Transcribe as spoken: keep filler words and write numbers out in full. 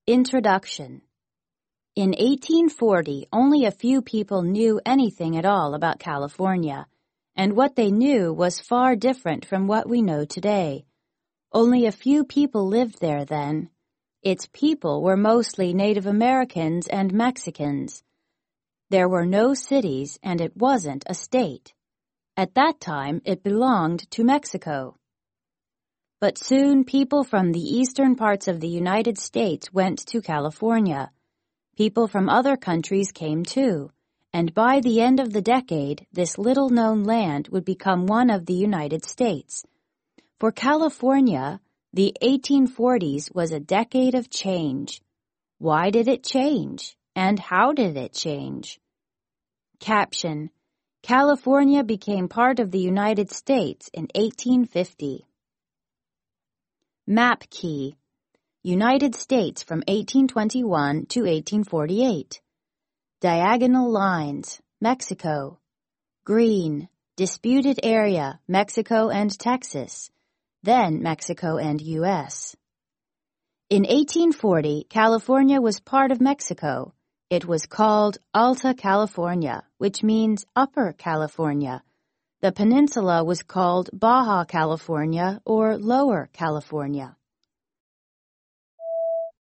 Introduction. In eighteen forty, only a few people knew anything at all about California, and what they knew was far different from what we know today. Only a few people lived there then. Its people were mostly Native Americans and Mexicans. There were no cities, and it wasn't a state. At that time, it belonged to Mexico. But soon, people from the eastern parts of the United States went to California. People from other countries came too, and by the end of the decade, this little-known land would become one of the United States. For California, the eighteen forties was a decade of change. Why did it change? And how did it change? Caption: California became part of the United States in eighteen fifty. Map key: United States from eighteen twenty-one to eighteen forty-eight. Diagonal lines: Mexico. Green: disputed area, Mexico and Texas, then Mexico and U S In eighteen forty, California was part of Mexico. It was called Alta California, which means Upper California. The peninsula was called Baja California or Lower California.